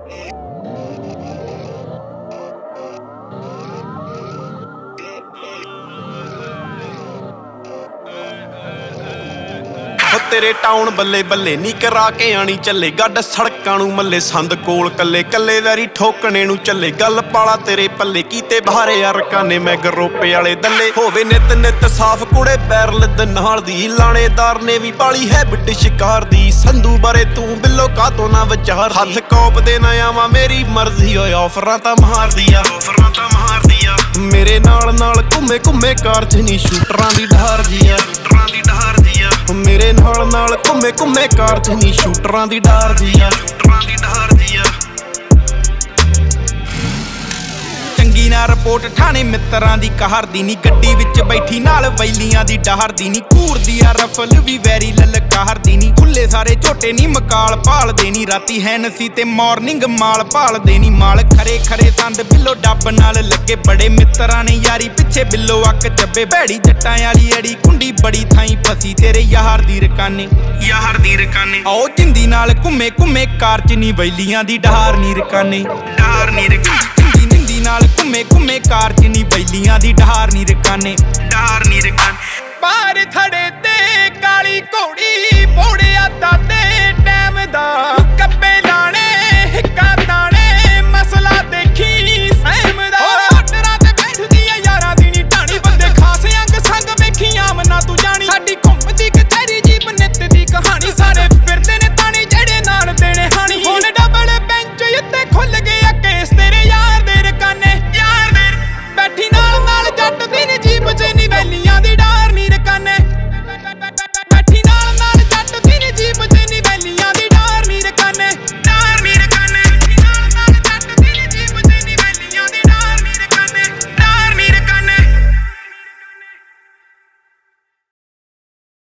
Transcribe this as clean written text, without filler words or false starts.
तेरे टाउन बल्ले बल्ले नी करा के आनी चले गड्ड सड़कां नूं मल्ले संद कोल कल्ले कल्ले वैरी ठोकने नूं चले गल पाला तेरे पल्ले कीते बाहरे अरकाने मैं गरोपे वाले दल्ले होवे नित नित साफ कुड़े बैरल द नाल दी लाणेदार ने भी पाली है बिट शिकार दी संधू बारे तू बिल्लो कातों ना विचार हथ कौप दे ना आवां मेरी मर्जी होए ऑफरां तां मार दिया मेरे नाल नाल घुमे घुमे कार च नी शूटरां दी ढार दिया मेरे नाल घुमे घुमे कार च नी शूटरां दी ढार दिया चंगी ना रिपोर्ट ठाणे मित्रां दी कहारदी नी गड्डी विच बैठी नाल वैलियां दी डहारदी नी घूरदी आ रफल भी वैरी ललकारदी नी खुले सारे झोटे नी मकाल भालदे नी राती हैनसी ते मॉर्निंग माल भालदे नी माल खरे खरे संद बिल्लो डब नाल लगे बड़े मित्रां ने यारी पिछे बिल्लो अक चब्बे भैड़ी जट्टां वाली अड़ी कुंडी बड़ी थाई फसी तेरे यार दी रकाने आओ जिंदी नाल घुमे घुमे कार च नी वैलियां दी डहार नी रकाने नाल घुमे घुमे कार च नी वैलियां दी ढार नी रकाने बाहर थड़े ते काली घोड़ी पौड़िया दाते टैम दा कब्बे लाने